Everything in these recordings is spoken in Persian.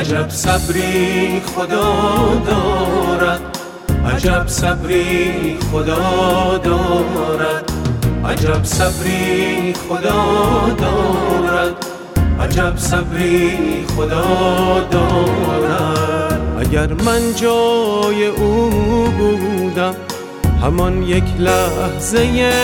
عجب صبری خدا دارد، عجب صبری خدا دارد، عجب صبری خدا دارد، عجب صبری خدا دارد. اگر من جای او بودم همان یک لحظه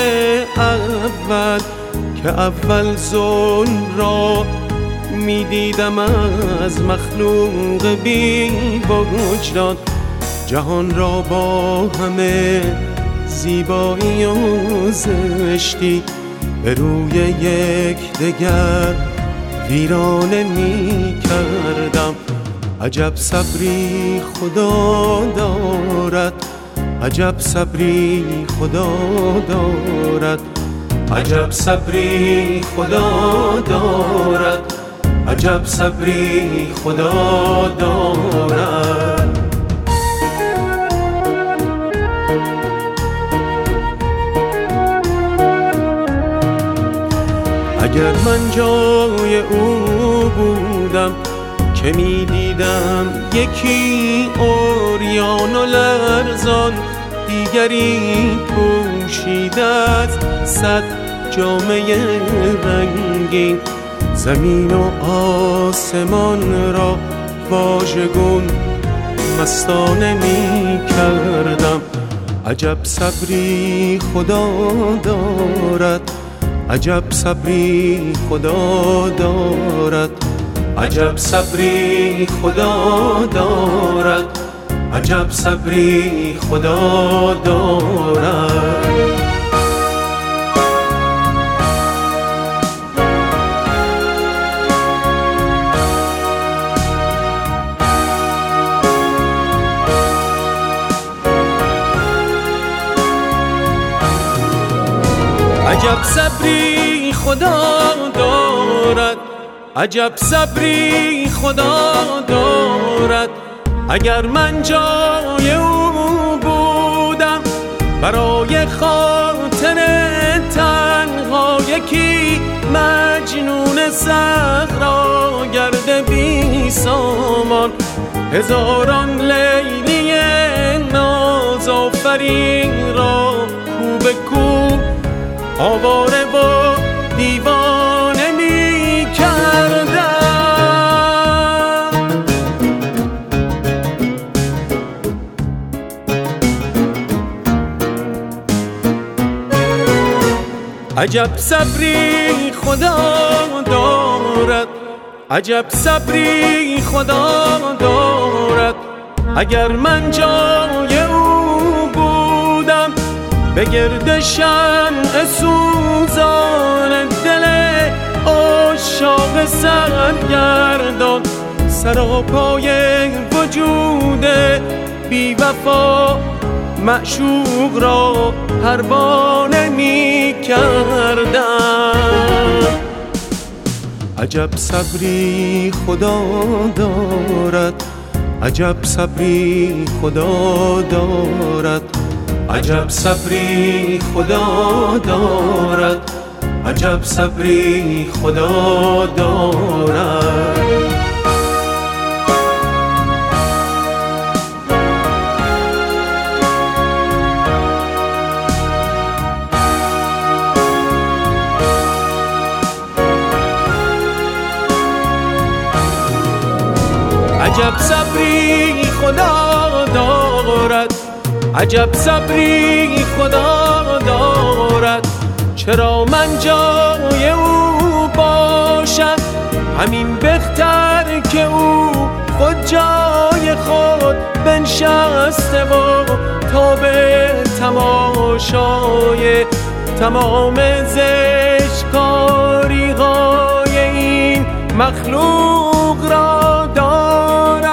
اول که اول ظلم را می دیدم از مخلوق بی وجدان، جهان را با همه زیبایی و زشتی به روی یک دگر ویرانه می کردم. عجب صبری خدا دارد، عجب صبری خدا دارد، عجب صبری خدا دارد، عجب صبری خدا دارد. اگر من جای او بودم که می دیدم یکی عریان و لرزان، دیگری پوشیده از صد جامه رنگین، زمین و آسمان را واژگون مستانه می کردم. عجب صبری خدا دارد، عجب صبری خدا دارد، عجب صبری خدا دارد، عجب صبری خدا دارد. عجب صبری خدا دارد، عجب صبری خدا دارد. اگر من جای او بودم برای خاطر تنها یکی مجنون صحرا گرد بی سامان، هزاران لیلی نازآفرین را کو به کو آواره و دیوانه می کردم. عجب صبری خدا دارد، عجب صبری خدا دارد. اگر من جای او بودم به گرد شمع سوزان دل عاشاق سرگردان، سراپای وجود بی وفا معشوق را پروانه می کردم. عجب صبری خدا دارد، عجب صبری خدا دارد، عجب صبری خدا دارد، عجب صبری خدا دارد. عجب صبری خدا دارد، عجب صبری خدا دارد. چرا من جای او باشم همین بهتر که او خود جای خود بنشسته و تا به تماشای تمام زشتکاری های این مخلوق را دارد.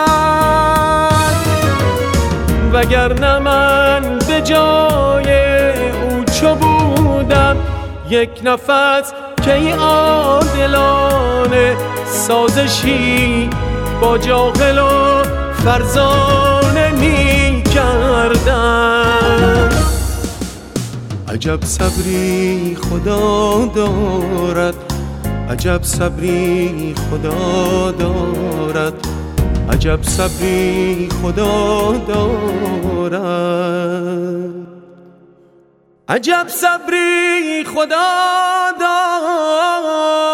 وگرنه من به جای او چو بودم یک نفس که عادلانه سازشی با جاهل و فرزانه می کردم. عجب صبری خدا دارد، عجب صبری خدا دارد، عجب صبری خدا دارد، عجب صبری خدا دارد.